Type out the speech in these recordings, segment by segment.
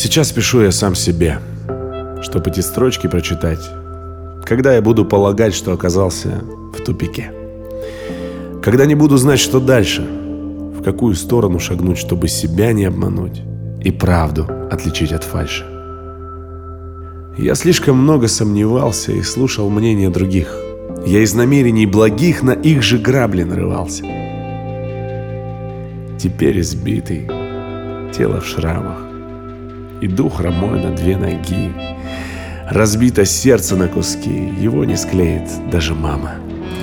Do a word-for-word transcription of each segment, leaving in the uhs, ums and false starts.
Сейчас пишу я сам себе, чтобы эти строчки прочитать, когда я буду полагать, что оказался в тупике. Когда не буду знать, что дальше, в какую сторону шагнуть, чтобы себя не обмануть и правду отличить от фальши. Я слишком много сомневался и слушал мнения других. Я из намерений благих на их же грабли нарывался. Теперь избитый, тело в шрамах, иду хромой на две ноги. Разбито сердце на куски, его не склеит даже мама.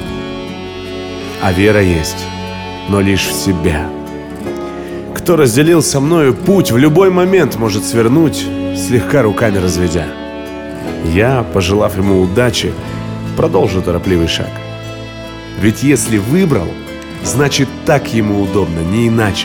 А вера есть, но лишь в себя. Кто разделил со мною путь, в любой момент может свернуть, слегка руками разведя. Я, пожелав ему удачи, продолжу торопливый шаг. Ведь если выбрал, значит так ему удобно, не иначе.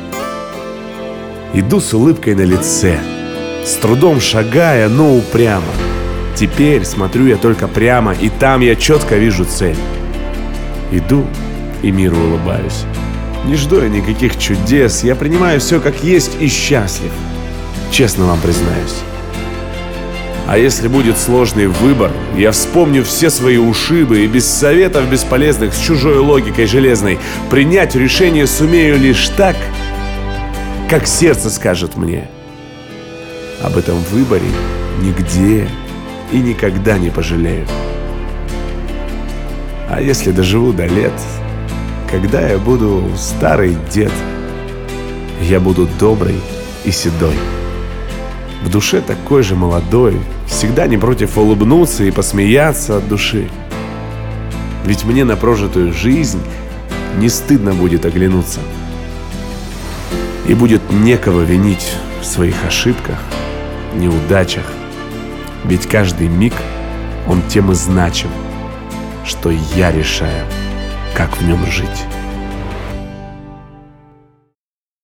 Иду с улыбкой на лице, с трудом шагая, но упрямо. Теперь смотрю я только прямо, и там я четко вижу цель. Иду и миру улыбаюсь. Не жду я никаких чудес, я принимаю все как есть и счастлив. Честно вам признаюсь. А если будет сложный выбор, я вспомню все свои ушибы и без советов бесполезных, с чужой логикой железной, принять решение сумею лишь так, как сердце скажет мне. Об этом выборе нигде и никогда не пожалею. А если доживу до лет, когда я буду старый дед, я буду добрый и седой, в душе такой же молодой, всегда не против улыбнуться и посмеяться от души. Ведь мне на прожитую жизнь не стыдно будет оглянуться. И будет некого винить в своих ошибках, неудачах. Ведь каждый миг, он тем и значим, что я решаю, как в нем жить.